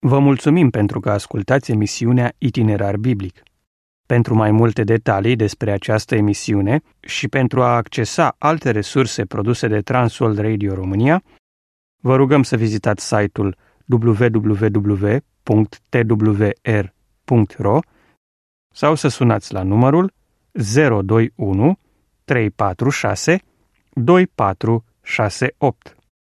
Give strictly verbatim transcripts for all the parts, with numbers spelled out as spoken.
Vă mulțumim pentru că ascultați emisiunea Itinerar Biblic. Pentru mai multe detalii despre această emisiune și pentru a accesa alte resurse produse de Transworld Radio România, vă rugăm să vizitați site-ul w w w punct t w r punct r o sau să sunați la numărul zero doi unu trei patru șase doi patru șase opt.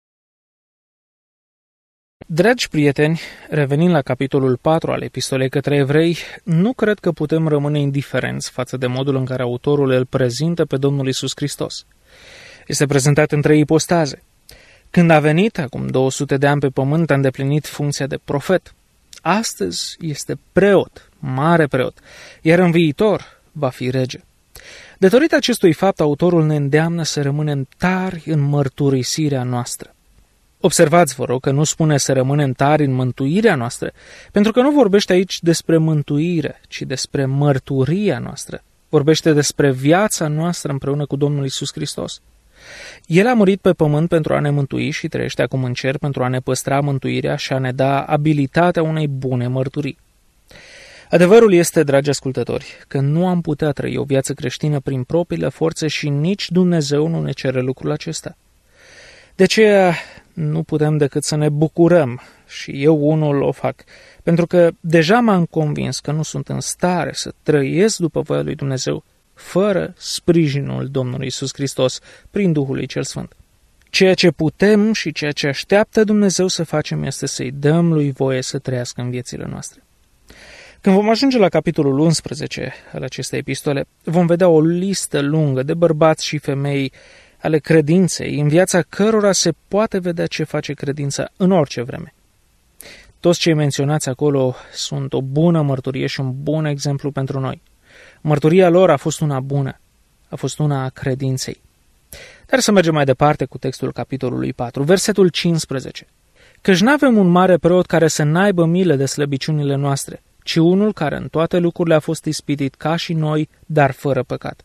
Dragi prieteni, revenind la capitolul patru al epistolei către evrei, nu cred că putem rămâne indiferenți față de modul în care autorul îl prezintă pe Domnul Iisus Hristos. Este prezentat în trei ipostaze. Când a venit, acum două sute de ani pe pământ, a îndeplinit funcția de profet. Astăzi este preot, mare preot, iar în viitor va fi rege. Datorită acestui fapt, autorul ne îndeamnă să rămânem tari în mărturisirea noastră. Observați, vă rog, că nu spune să rămânem tari în mântuirea noastră, pentru că nu vorbește aici despre mântuire, ci despre mărturia noastră. Vorbește despre viața noastră împreună cu Domnul Iisus Hristos. El a murit pe pământ pentru a ne mântui și trăiește acum în cer pentru a ne păstra mântuirea și a ne da abilitatea unei bune mărturii. Adevărul este, dragi ascultători, că nu am putea trăi o viață creștină prin propriile forțe și nici Dumnezeu nu ne cere lucrul acesta. De aceea nu putem decât să ne bucurăm și eu unul o fac, pentru că deja m-am convins că nu sunt în stare să trăiesc după voia lui Dumnezeu fără sprijinul Domnului Iisus Hristos prin Duhul lui Cel Sfânt. Ceea ce putem și ceea ce așteaptă Dumnezeu să facem este să-i dăm lui voie să trăiască în viețile noastre. Când vom ajunge la capitolul unsprezece al acestei epistole, vom vedea o listă lungă de bărbați și femei ale credinței, în viața cărora se poate vedea ce face credința în orice vreme. Toți cei menționați acolo sunt o bună mărturie și un bun exemplu pentru noi. Mărturia lor a fost una bună, a fost una a credinței. Dar să mergem mai departe cu textul capitolului patru, versetul cincisprezece. Căci n-avem un mare preot care să n-aibă milă de slăbiciunile noastre, ci unul care în toate lucrurile a fost ispitit ca și noi, dar fără păcat.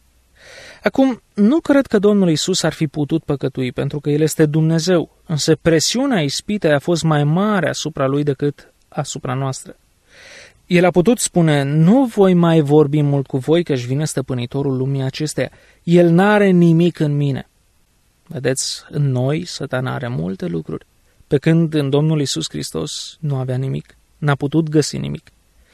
Acum, nu cred că Domnul Iisus ar fi putut păcătui, pentru că El este Dumnezeu, însă presiunea ispitei a fost mai mare asupra Lui decât asupra noastră. El a putut spune, nu voi mai vorbi mult cu voi, că-și vine stăpânitorul lumii acesteia. El n-are nimic în mine. Vedeți, în noi, Satana are multe lucruri, pe când în Domnul Iisus Hristos nu avea nimic, n-a putut găsi nimic.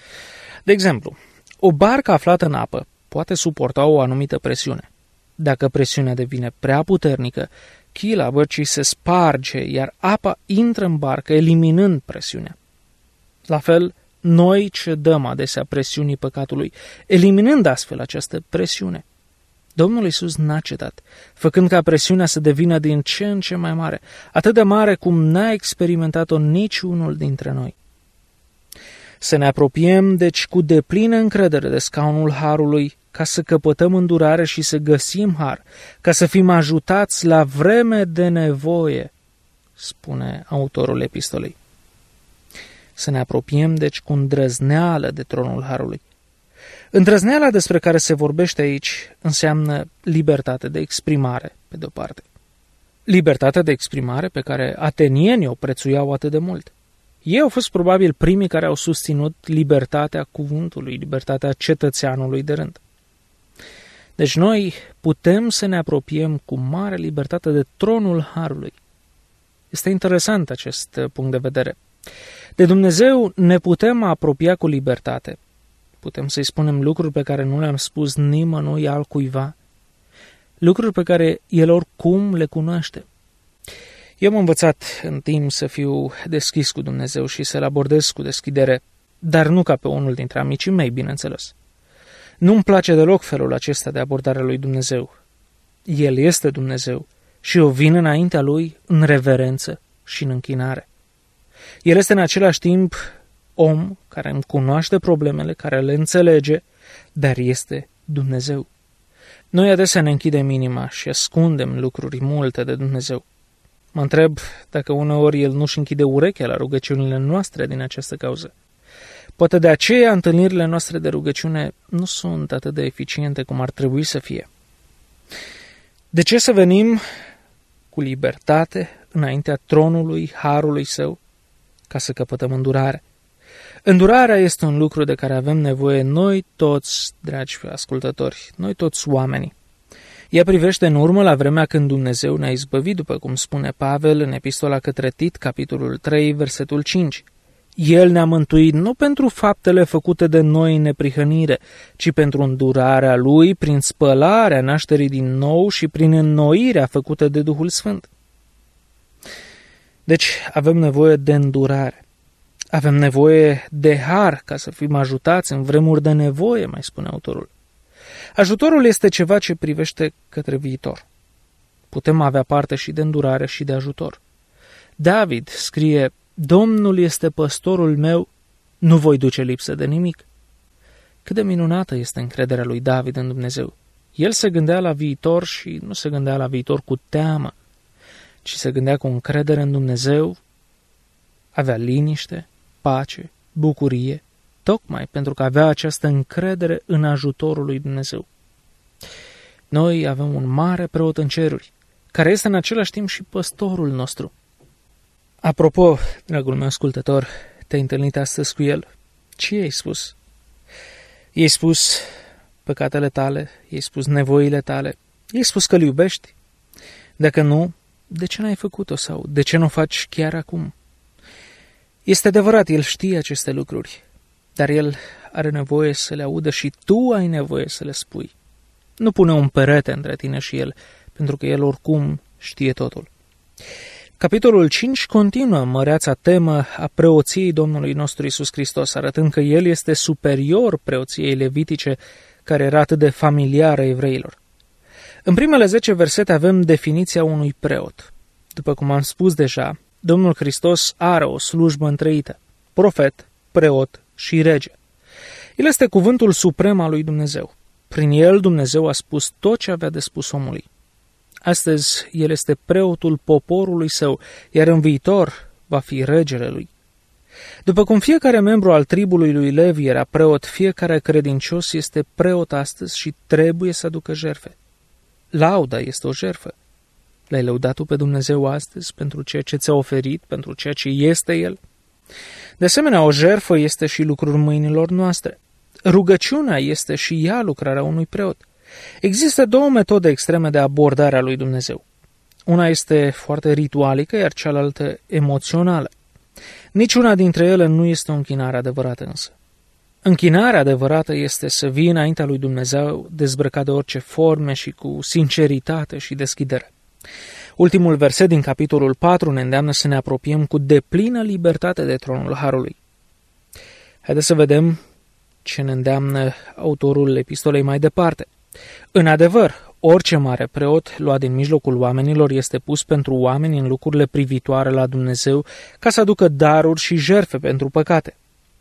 De exemplu, o barcă aflată în apă poate suporta o anumită presiune. Dacă presiunea devine prea puternică, chila bărcii se sparge, iar apa intră în barcă, eliminând presiunea. La fel, noi cedăm adesea presiunii păcatului, eliminând astfel această presiune. Domnul Iisus n-a cedat, făcând ca presiunea să devină din ce în ce mai mare, atât de mare cum n-a experimentat-o niciunul dintre noi. Să ne apropiem, deci, cu deplină încredere de scaunul harului, ca să căpătăm îndurare și să găsim har, ca să fim ajutați la vreme de nevoie, spune autorul epistolei. Să ne apropiem, deci, cu îndrăzneală de tronul harului. Îndrăzneala despre care se vorbește aici înseamnă libertate de exprimare, pe de-o parte. Libertatea de exprimare pe care atenienii o prețuiau atât de mult. Ei au fost probabil primii care au susținut libertatea cuvântului, libertatea cetățeanului de rând. Deci noi putem să ne apropiem cu mare libertate de tronul harului. Este interesant acest punct de vedere. De Dumnezeu ne putem apropia cu libertate. Putem să-i spunem lucruri pe care nu le-am spus nimănui altcuiva, lucruri pe care El oricum le cunoaște. Eu am învățat în timp să fiu deschis cu Dumnezeu și să-L abordez cu deschidere, dar nu ca pe unul dintre amicii mei, bineînțeles. Nu-mi place deloc felul acesta de abordare lui Dumnezeu. El este Dumnezeu și eu vin înaintea Lui în reverență și în închinare. El este în același timp om care îmi cunoaște problemele, care le înțelege, dar este Dumnezeu. Noi adesea ne închidem inima și ascundem lucruri multe de Dumnezeu. Mă întreb dacă uneori El nu-și închide urechea la rugăciunile noastre din această cauză. Poate de aceea întâlnirile noastre de rugăciune nu sunt atât de eficiente cum ar trebui să fie. De ce să venim cu libertate înaintea tronului harului Său ca să căpătăm îndurare? Îndurarea este un lucru de care avem nevoie noi toți, dragi ascultători, noi toți oamenii. Ea privește în urmă la vremea când Dumnezeu ne-a izbăvit, după cum spune Pavel în epistola către Tit, capitolul trei, versetul cinci. El ne-a mântuit nu pentru faptele făcute de noi în neprihănire, ci pentru îndurarea Lui prin spălarea nașterii din nou și prin înnoirea făcută de Duhul Sfânt. Deci avem nevoie de îndurare. Avem nevoie de har ca să fim ajutați în vremuri de nevoie, mai spune autorul. Ajutorul este ceva ce privește către viitor. Putem avea parte și de îndurare și de ajutor. David scrie: Domnul este păstorul meu, nu voi duce lipsă de nimic. Cât de minunată este încrederea lui David în Dumnezeu. El se gândea la viitor și nu se gândea la viitor cu teamă, ci se gândea cu încredere în Dumnezeu, avea liniște, pace, bucurie, tocmai pentru că avea această încredere în ajutorul lui Dumnezeu. Noi avem un mare preot în ceruri, care este în același timp și păstorul nostru. Apropo, dragul meu ascultător, te-ai întâlnit astăzi cu el? Ce i-ai spus? I-ai spus păcatele tale, i-ai spus nevoile tale, i-ai spus că îl iubești? Dacă nu, de ce n-ai făcut-o sau de ce nu o faci chiar acum? Este adevărat, el știe aceste lucruri, dar el are nevoie să le audă și tu ai nevoie să le spui. Nu pune un perete între tine și el, pentru că el oricum știe totul. Capitolul cinci continuă măreața temă a preoției Domnului nostru Iisus Hristos, arătând că El este superior preoției levitice, care era atât de familiară evreilor. În primele zece versete avem definiția unui preot. După cum am spus deja, Domnul Hristos are o slujbă întreită: profet, preot și rege. El este cuvântul suprem al lui Dumnezeu. Prin el Dumnezeu a spus tot ce avea de spus omului. Astăzi, el este preotul poporului său, iar în viitor va fi regele lui. După cum fiecare membru al tribului lui Levi era preot, fiecare credincios este preot astăzi și trebuie să aducă jertfe. Lauda este o jertfă. L-ai lăudat tu pe Dumnezeu astăzi pentru ceea ce ți-a oferit, pentru ceea ce este El? De asemenea, o jertfă este și lucrul mâinilor noastre. Rugăciunea este și ea lucrarea unui preot. Există două metode extreme de abordare a lui Dumnezeu. Una este foarte ritualică, iar cealaltă emoțională. Niciuna dintre ele nu este o închinare adevărată însă. Închinarea adevărată este să vii înaintea lui Dumnezeu dezbrăcat de orice forme și cu sinceritate și deschidere. Ultimul verset din capitolul patru ne îndeamnă să ne apropiem cu deplină libertate de tronul Harului. Haideți să vedem ce ne îndeamnă autorul epistolei mai departe. În adevăr, orice mare preot luat din mijlocul oamenilor este pus pentru oameni în lucrurile privitoare la Dumnezeu, ca să aducă daruri și jertfe pentru păcate.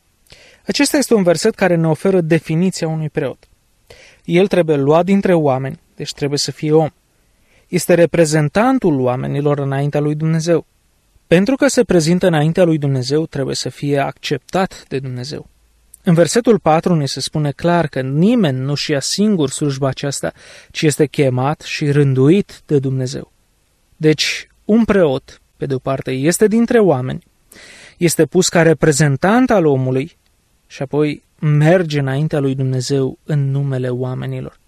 Acesta este un verset care ne oferă definiția unui preot. El trebuie luat dintre oameni, deci trebuie să fie om. Este reprezentantul oamenilor înaintea lui Dumnezeu. Pentru că se prezintă înaintea lui Dumnezeu, trebuie să fie acceptat de Dumnezeu. În versetul patru ne se spune clar că nimeni nu-și ia singur slujba aceasta, ci este chemat și rânduit de Dumnezeu. Deci, un preot, pe de-o parte, este dintre oameni, este pus ca reprezentant al omului și apoi merge înaintea lui Dumnezeu în numele oamenilor.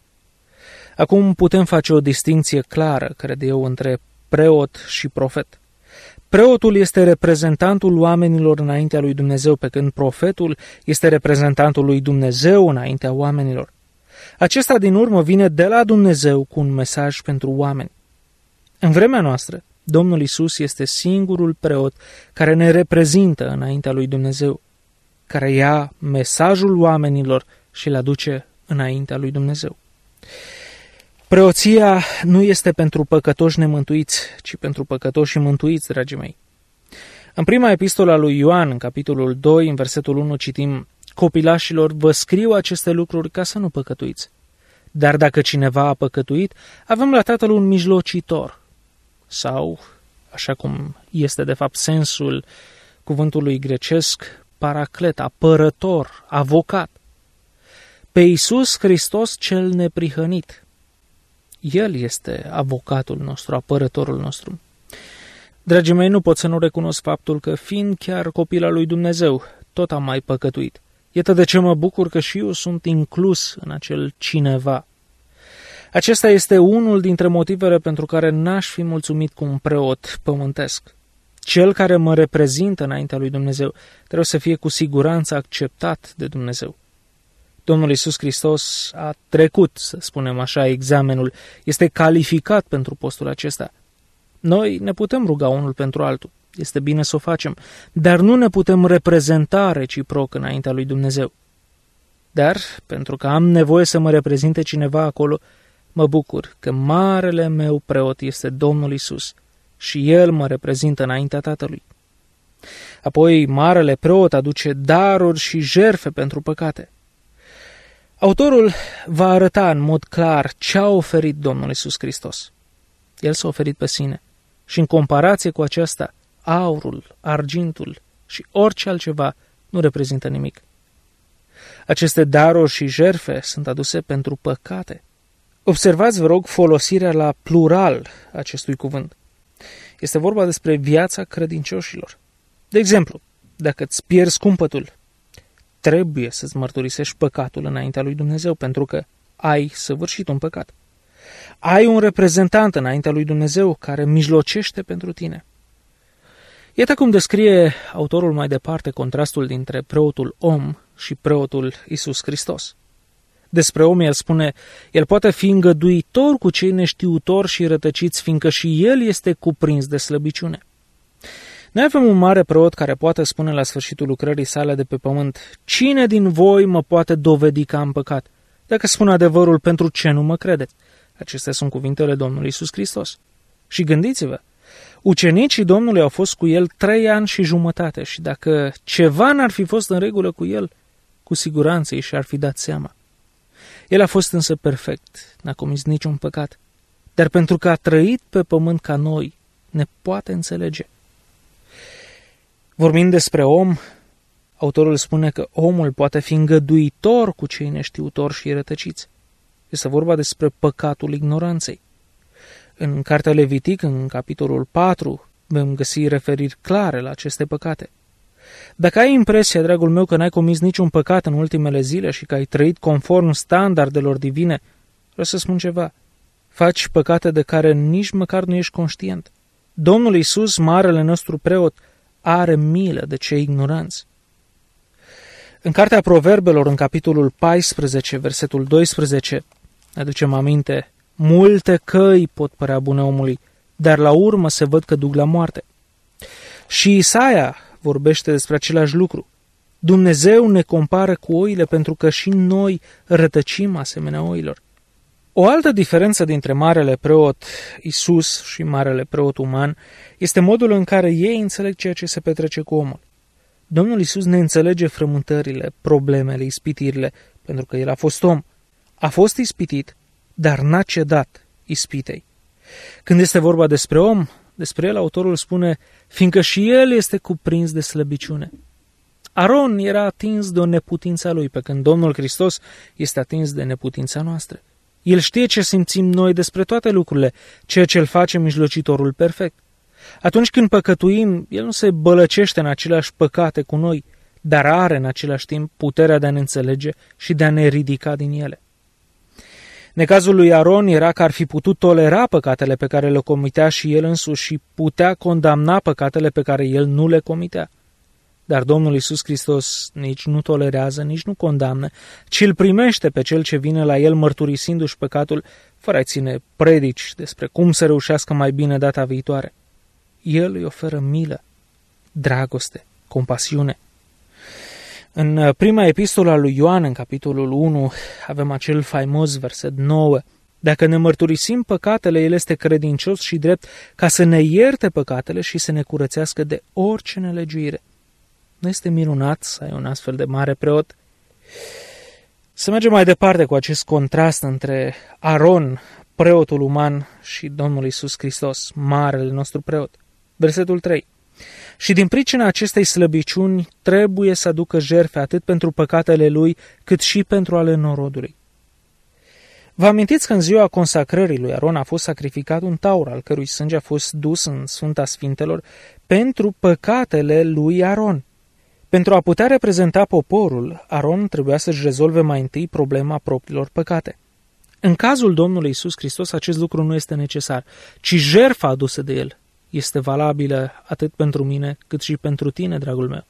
Acum putem face o distinție clară, cred eu, între preot și profet. Preotul este reprezentantul oamenilor înaintea lui Dumnezeu, pe când profetul este reprezentantul lui Dumnezeu înaintea oamenilor. Acesta din urmă vine de la Dumnezeu cu un mesaj pentru oameni. În vremea noastră, Domnul Iisus este singurul preot care ne reprezintă înaintea lui Dumnezeu, care ia mesajul oamenilor și îl aduce înaintea lui Dumnezeu. Preoția nu este pentru păcătoși nemântuiți, ci pentru păcătoși și mântuiți, dragii mei. În prima epistolă a lui Ioan, în capitolul doi, în versetul unu, citim: copilașilor, vă scriu aceste lucruri ca să nu păcătuiți. Dar dacă cineva a păcătuit, avem la Tatăl un mijlocitor. Sau, așa cum este de fapt sensul cuvântului grecesc, paraclet, apărător, avocat. Pe Iisus Hristos cel neprihănit. El este avocatul nostru, apărătorul nostru. Dragii mei, nu pot să nu recunosc faptul că, fiind chiar copil al lui Dumnezeu, tot am mai păcătuit. Iată de ce mă bucur că și eu sunt inclus în acel cineva. Acesta este unul dintre motivele pentru care n-aș fi mulțumit cu un preot pământesc. Cel care mă reprezintă înaintea lui Dumnezeu trebuie să fie cu siguranță acceptat de Dumnezeu. Domnul Iisus Hristos a trecut, să spunem așa, examenul, este calificat pentru postul acesta. Noi ne putem ruga unul pentru altul, este bine să o facem, dar nu ne putem reprezenta reciproc înaintea lui Dumnezeu. Dar, pentru că am nevoie să mă reprezinte cineva acolo, mă bucur că marele meu preot este Domnul Iisus și El mă reprezintă înaintea Tatălui. Apoi, marele preot aduce daruri și jertfe pentru păcate. Autorul va arăta în mod clar ce a oferit Domnul Iisus Hristos. El s-a oferit pe sine și în comparație cu aceasta, aurul, argintul și orice altceva nu reprezintă nimic. Aceste daruri și jertfe sunt aduse pentru păcate. Observați, vă rog, folosirea la plural acestui cuvânt. Este vorba despre viața credincioșilor. De exemplu, dacă îți pierzi cumpătul, trebuie să-ți mărturisești păcatul înaintea lui Dumnezeu, pentru că ai săvârșit un păcat. Ai un reprezentant înaintea lui Dumnezeu care mijlocește pentru tine. Iată cum descrie autorul mai departe contrastul dintre preotul om și preotul Iisus Hristos. Despre om el spune, el poate fi îngăduitor cu cei neștiutori și rătăciți, fiindcă și el este cuprins de slăbiciune. Noi avem un mare preot care poate spune la sfârșitul lucrării sale de pe pământ, cine din voi mă poate dovedi că am păcat? Dacă spun adevărul, pentru ce nu mă credeți? Acestea sunt cuvintele Domnului Iisus Hristos. Și gândiți-vă, ucenicii Domnului au fost cu el trei ani și jumătate și dacă ceva n-ar fi fost în regulă cu el, cu siguranță ei și-ar fi dat seama. El a fost însă perfect, n-a comis niciun păcat, dar pentru că a trăit pe pământ ca noi, ne poate înțelege. Vorbind despre om, autorul spune că omul poate fi îngăduitor cu cei neștiutori și rătăciți. Este vorba despre păcatul ignoranței. În Cartea Levitic, în capitolul patru, vom găsi referiri clare la aceste păcate. Dacă ai impresia, dragul meu, că n-ai comis niciun păcat în ultimele zile și că ai trăit conform standardelor divine, vreau să spun ceva. Faci păcate de care nici măcar nu ești conștient. Domnul Iisus, marele nostru preot, are milă de cei ignoranți. În Cartea Proverbelor, în capitolul paisprezece, versetul doisprezece, ne aducem aminte, multe căi pot părea bune omului, dar la urmă se văd că duc la moarte. Și Isaia vorbește despre același lucru. Dumnezeu ne compară cu oile pentru că și noi rătăcim asemenea oilor. O altă diferență dintre marele preot Iisus și marele preot uman este modul în care ei înțeleg ceea ce se petrece cu omul. Domnul Iisus ne înțelege frământările, problemele, ispitirile, pentru că el a fost om. A fost ispitit, dar n-a cedat ispitei. Când este vorba despre om, despre el autorul spune, fiindcă și el este cuprins de slăbiciune. Aron era atins de o neputință a lui, pe când Domnul Hristos este atins de neputința noastră. El știe ce simțim noi despre toate lucrurile, ceea ce îl face mijlocitorul perfect. Atunci când păcătuim, el nu se bălăcește în aceleași păcate cu noi, dar are în același timp puterea de a ne înțelege și de a ne ridica din ele. Necazul lui Aron era că ar fi putut tolera păcatele pe care le comitea și el însuși și putea condamna păcatele pe care el nu le comitea. Dar Domnul Iisus Hristos nici nu tolerează, nici nu condamnă, ci îl primește pe cel ce vine la el mărturisindu-și păcatul, fără a ține predici despre cum să reușească mai bine data viitoare. El îi oferă milă, dragoste, compasiune. În prima epistolă a lui Ioan, în capitolul unu, avem acel faimos verset nouă. Dacă ne mărturisim păcatele, El este credincios și drept ca să ne ierte păcatele și să ne curățească de orice nelegiuire. Nu este minunat să ai un astfel de mare preot? Să mergem mai departe cu acest contrast între Aron, preotul uman, și Domnul Iisus Hristos, marele nostru preot. Versetul trei. Și din pricina acestei slăbiciuni trebuie să aducă jertfe atât pentru păcatele lui, cât și pentru ale norodului. Vă amintiți că în ziua consacrării lui Aron a fost sacrificat un taur, al cărui sânge a fost dus în Sfânta Sfintelor pentru păcatele lui Aron. Pentru a putea reprezenta poporul, Aron trebuia să-și rezolve mai întâi problema propriilor păcate. În cazul Domnului Iisus Hristos, acest lucru nu este necesar, ci jertfa adusă de El este valabilă atât pentru mine, cât și pentru tine, dragul meu.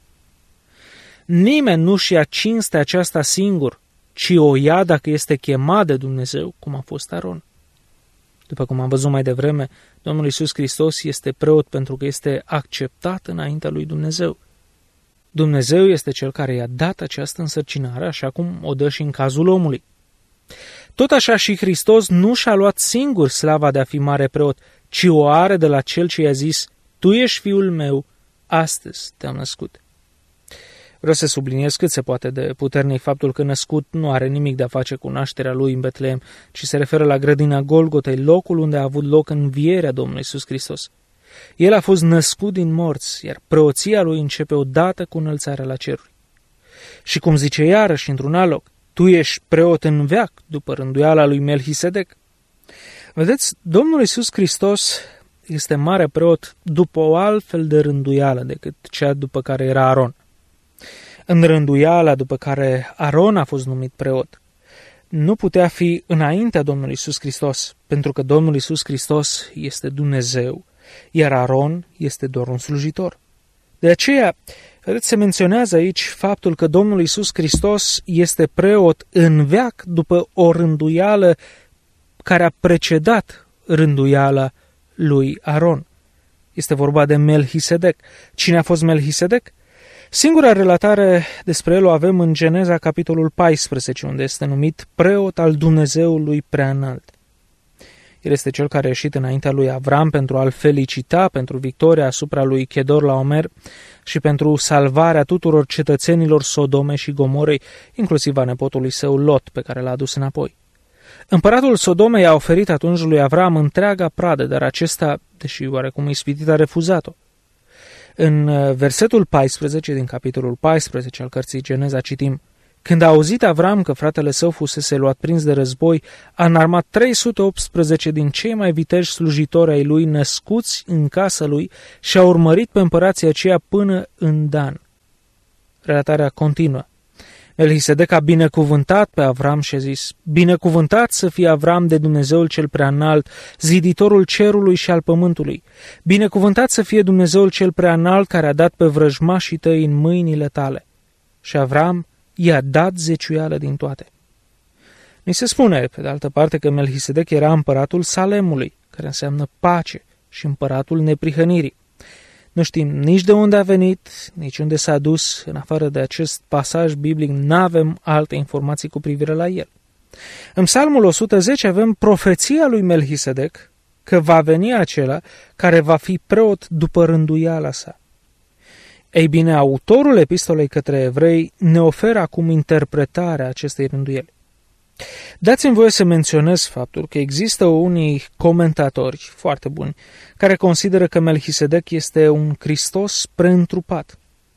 Nimeni nu-și ia cinstea aceasta singur, ci o ia dacă este chemat de Dumnezeu, cum a fost Aron. După cum am văzut mai devreme, Domnul Iisus Hristos este preot pentru că este acceptat înaintea lui Dumnezeu. Dumnezeu este Cel care i-a dat această însărcinare, așa cum o dă și în cazul omului. Tot așa și Hristos nu și-a luat singur slava de a fi mare preot, ci o are de la Cel ce i-a zis: Tu ești Fiul meu, astăzi te-am născut. Vreau să subliniez cât se poate de puternic faptul că născut nu are nimic de a face cu nașterea lui în Betleem, ci se referă la grădina Golgotei, locul unde a avut loc învierea Domnului Iisus Hristos. El a fost născut din morți, iar preoția lui începe odată cu înălțarea la ceruri. Și cum zice iarăși într-un alt loc: Tu ești preot în veac, după rânduiala lui Melchisedec. Vedeți, Domnul Iisus Hristos este mare preot după o altfel de rânduială decât cea după care era Aron. În rânduiala după care Aron a fost numit preot, nu putea fi înaintea Domnului Iisus Hristos, pentru că Domnul Iisus Hristos este Dumnezeu, iar Aron este doar un slujitor. De aceea, vedeți, se menționează aici faptul că Domnul Iisus Hristos este preot în veac după o rânduială care a precedat rânduiala lui Aron. Este vorba de Melchisedec. Cine a fost Melchisedec? Singura relatare despre el o avem în Geneza, capitolul paisprezece, unde este numit preot al Dumnezeului Preaînalt. El este cel care a ieșit înaintea lui Avram pentru a-l felicita pentru victoria asupra lui Chedorlaomer și pentru salvarea tuturor cetățenilor Sodome și Gomorei, inclusiv a nepotului său Lot, pe care l-a adus înapoi. Împăratul Sodomei a oferit atunci lui Avram întreaga pradă, dar acesta, deși oarecum ispitit, a refuzat-o. În versetul paisprezece din capitolul paisprezece al cărții Geneza citim: Când a auzit Avram că fratele său fusese luat prins de război, a înarmat trei sute optsprezece din cei mai viteji slujitori ai lui născuți în casa lui și a urmărit pe împărația aceea până în Dan. Relatarea continuă. Melchisedec a binecuvântat pe Avram și a zis: Binecuvântat să fie Avram de Dumnezeul cel Preaînalt, ziditorul cerului și al pământului. Binecuvântat să fie Dumnezeul cel Preaînalt care a dat pe vrăjmașii tăi în mâinile tale. Și Avram i-a dat zeciuială din toate. Ni se spune, pe de altă parte, că Melchisedec era împăratul Salemului, care înseamnă pace, și împăratul neprihănirii. Nu știm nici de unde a venit, nici unde s-a dus. În afară de acest pasaj biblic, n-avem alte informații cu privire la el. În Psalmul o sută zece avem profeția lui Melchisedec că va veni acela care va fi preot după rânduiala sa. Ei bine, autorul epistolei către evrei ne oferă acum interpretarea acestei rânduieli. Dați-mi voie să menționez faptul că există unii comentatori foarte buni care consideră că Melchisedec este un Hristos preîntrupat.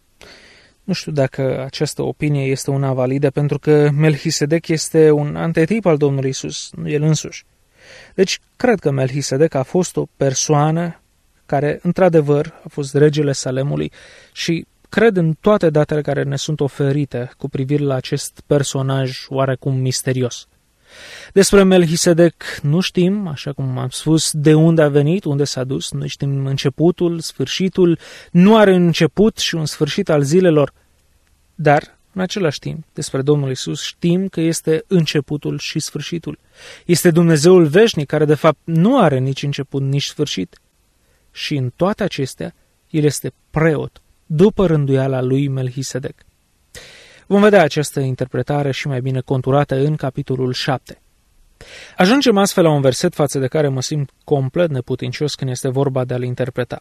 Nu știu dacă această opinie este una validă, pentru că Melchisedec este un antetip al Domnului Iisus, nu el însuși. Deci, cred că Melchisedec a fost o persoană care, într-adevăr, a fost regele Salemului și cred în toate datele care ne sunt oferite cu privire la acest personaj oarecum misterios. Despre Melchisedec nu știm, așa cum am spus, de unde a venit, unde s-a dus, nu știm începutul, sfârșitul, nu are un început și un sfârșit al zilelor, dar, în același timp, despre Domnul Iisus știm că este începutul și sfârșitul. Este Dumnezeul veșnic, care de fapt nu are nici început, nici sfârșit. Și în toate acestea, El este preot, după rânduiala lui Melchisedec. Vom vedea această interpretare și mai bine conturată în capitolul șapte. Ajungem astfel la un verset față de care mă simt complet neputincios când este vorba de a-l interpreta.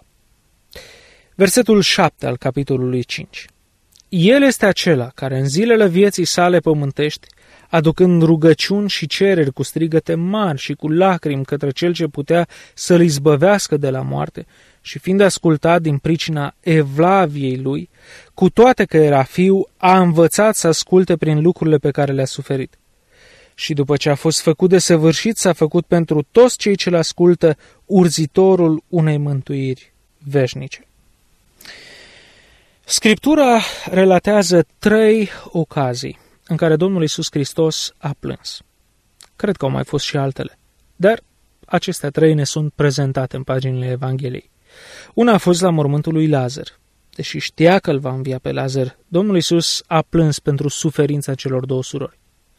Versetul șapte al capitolului cinci. El este acela care în zilele vieții sale pământești, aducând rugăciuni și cereri cu strigăte mari și cu lacrimi către cel ce putea să-l izbăvească de la moarte, și fiind ascultat din pricina evlaviei lui, cu toate că era fiu, a învățat să asculte prin lucrurile pe care le-a suferit. Și după ce a fost făcut de săvârșit, s-a făcut pentru toți cei ce-l ascultă urzitorul unei mântuiri veșnice. Scriptura relatează trei ocazii în care Domnul Iisus Hristos a plâns. Cred că au mai fost și altele, dar acestea trei ne sunt prezentate în paginile Evangheliei. Una a fost la mormântul lui Lazar. Deși știa că îl va învia pe Lazar, Domnul Iisus a plâns pentru suferința celor două surori.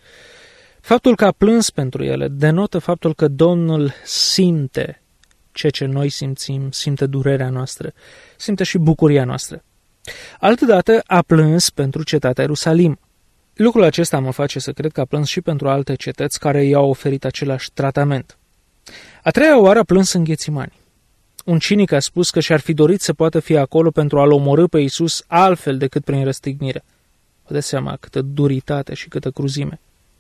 Faptul că a plâns pentru ele denotă faptul că Domnul simte ceea ce noi simțim, simte durerea noastră, simte și bucuria noastră. Altădată a plâns pentru cetatea Ierusalim. Lucrul acesta mă face să cred că a plâns și pentru alte cetăți care i-au oferit același tratament. A treia oară a plâns în Ghețimani. Un cinic a spus că și-ar fi dorit să poată fi acolo pentru a-L omorî pe Iisus altfel decât prin răstignire. Vă dați seama câtă duritate și câtă cruzime.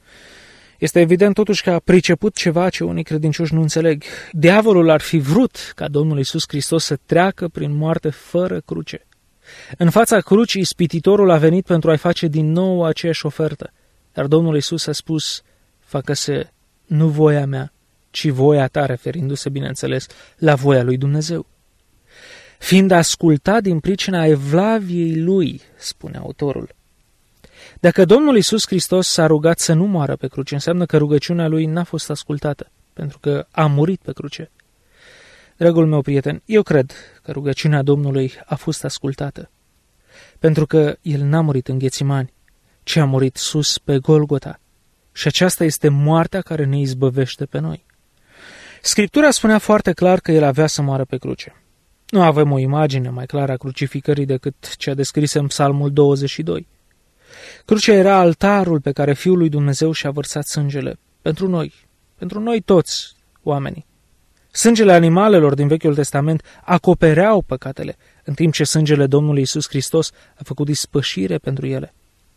Este evident totuși că a priceput ceva ce unii credincioși nu înțeleg. Diavolul ar fi vrut ca Domnul Iisus Hristos să treacă prin moarte fără cruce. În fața crucii, ispititorul a venit pentru a-i face din nou aceeași ofertă. Dar Domnul Iisus a spus, facă-se nu voia mea, ci voia ta, referindu-se, bineînțeles, la voia lui Dumnezeu. Fiind ascultat din pricina evlaviei lui, spune autorul. Dacă Domnul Iisus Hristos s-a rugat să nu moară pe cruce, înseamnă că rugăciunea lui n-a fost ascultată, pentru că a murit pe cruce. Dragul meu prieten, eu cred că rugăciunea Domnului a fost ascultată, pentru că El n-a murit în Ghețimani, ci a murit sus pe Golgota. Și aceasta este moartea care ne izbăvește pe noi. Scriptura spunea foarte clar că El avea să moară pe cruce. Nu avem o imagine mai clară a crucificării decât cea descrisă în Psalmul douăzeci și doi. Crucea era altarul pe care Fiul lui Dumnezeu și-a vărsat sângele pentru noi, pentru noi toți oamenii. Sângele animalelor din Vechiul Testament acopereau păcatele, în timp ce sângele Domnului Iisus Hristos a făcut ispășire pentru ele.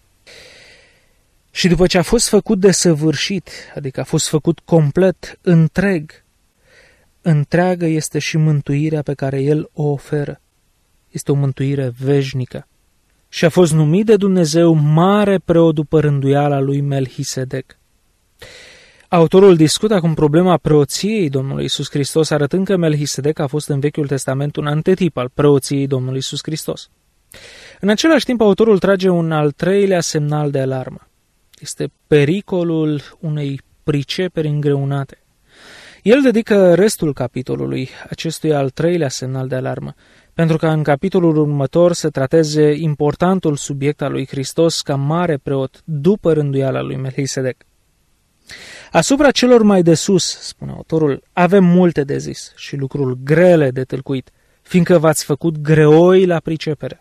Și după ce a fost făcut desăvârșit, adică a fost făcut complet, întreg, întreagă este și mântuirea pe care El o oferă. Este o mântuire veșnică. Și a fost numit de Dumnezeu mare preot după rânduiala lui Melchisedec. Autorul discută acum problema preoției Domnului Iisus Hristos, arătând că Melchisedec a fost în Vechiul Testament un antetip al preoției Domnului Iisus Hristos. În același timp, autorul trage un al treilea semnal de alarmă. Este pericolul unei priceperi îngreunate. El dedică restul capitolului acestui al treilea semnal de alarmă, pentru că în capitolul următor se trateze importantul subiect al lui Hristos ca mare preot după rânduiala lui Melchisedec. Asupra celor mai de sus, spune autorul, avem multe de zis și lucruri grele de tâlcuit, fiindcă v-ați făcut greoi la pricepere.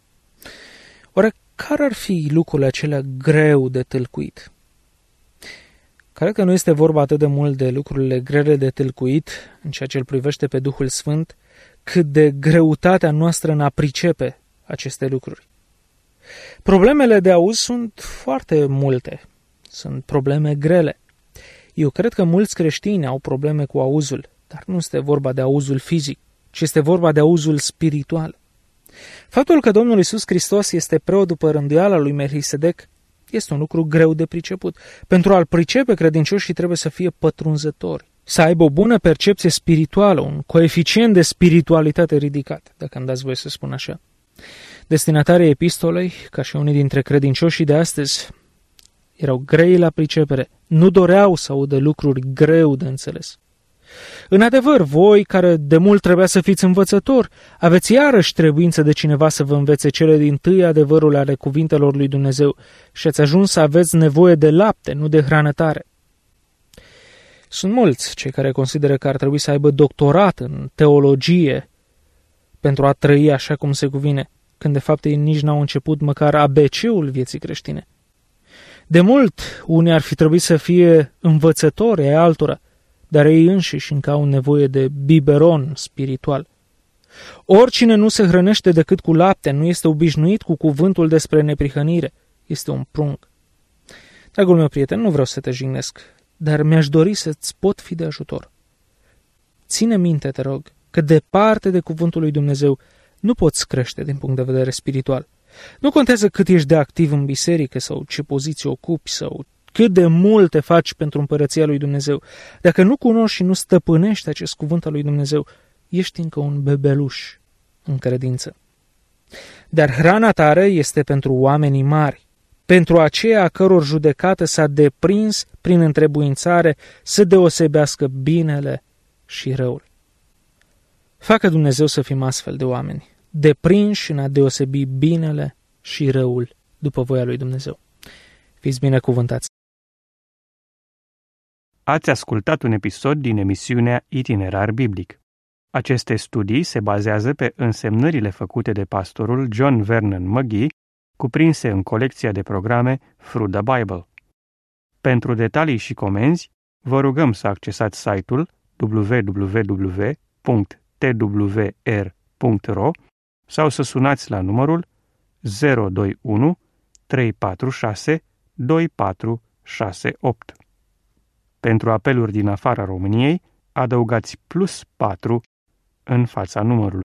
Oare care ar fi lucrurile acelea greu de tâlcuit? Cred că nu este vorba atât de mult de lucrurile grele de tâlcuit, în ceea ce îl privește pe Duhul Sfânt, cât de greutatea noastră în a pricepe aceste lucruri. Problemele de auz sunt foarte multe. Sunt probleme grele. Eu cred că mulți creștini au probleme cu auzul, dar nu este vorba de auzul fizic, ci este vorba de auzul spiritual. Faptul că Domnul Iisus Hristos este preot după rânduiala lui Melchisedec este un lucru greu de priceput. Pentru a-l pricepe, credincioșii trebuie să fie pătrunzători, să aibă o bună percepție spirituală, un coeficient de spiritualitate ridicat, dacă îmi dați voie să spun așa. Destinatarii epistolei, ca și unii dintre credincioșii de astăzi, erau grei la pricepere, nu doreau să audă lucruri greu de înțeles. În adevăr, voi, care de mult trebuia să fiți învățători, aveți iarăși trebuință de cineva să vă învețe cele dintâi adevărul ale cuvintelor lui Dumnezeu și ați ajuns să aveți nevoie de lapte, nu de hrană tare. Sunt mulți cei care consideră că ar trebui să aibă doctorat în teologie pentru a trăi așa cum se cuvine, când de fapt ei nici n-au început măcar A B C-ul vieții creștine. De mult, unii ar fi trebuit să fie învățători ai altora, dar ei înșiși încă au nevoie de biberon spiritual. Oricine nu se hrănește decât cu lapte, nu este obișnuit cu cuvântul despre neprihănire, este un prunc. Dragul meu prieten, nu vreau să te jignesc, dar mi-aș dori să-ți pot fi de ajutor. Ține minte, te rog, că departe de cuvântul lui Dumnezeu nu poți crește din punct de vedere spiritual. Nu contează cât ești de activ în biserică sau ce poziție ocupi sau cât de mult te faci pentru împărăția lui Dumnezeu. Dacă nu cunoști și nu stăpânești acest cuvânt al lui Dumnezeu, ești încă un bebeluș în credință. Dar hrana tare este pentru oamenii mari, pentru aceia a căror judecată s-a deprins prin întrebuințare să deosebească binele și răul. Facă Dumnezeu să fim astfel de oameni, deprinși în a deosebi binele și răul după voia lui Dumnezeu. Fiți binecuvântați! Ați ascultat un episod din emisiunea Itinerar Biblic. Aceste studii se bazează pe însemnările făcute de pastorul John Vernon McGee, cuprinse în colecția de programe Through the Bible. Pentru detalii și comenzi, vă rugăm să accesați site-ul w w w punct t w r punct r o sau să sunați la numărul zero doi unu trei patru șase doi patru șase opt. Pentru apeluri din afara României, adăugați plus patru în fața numărului.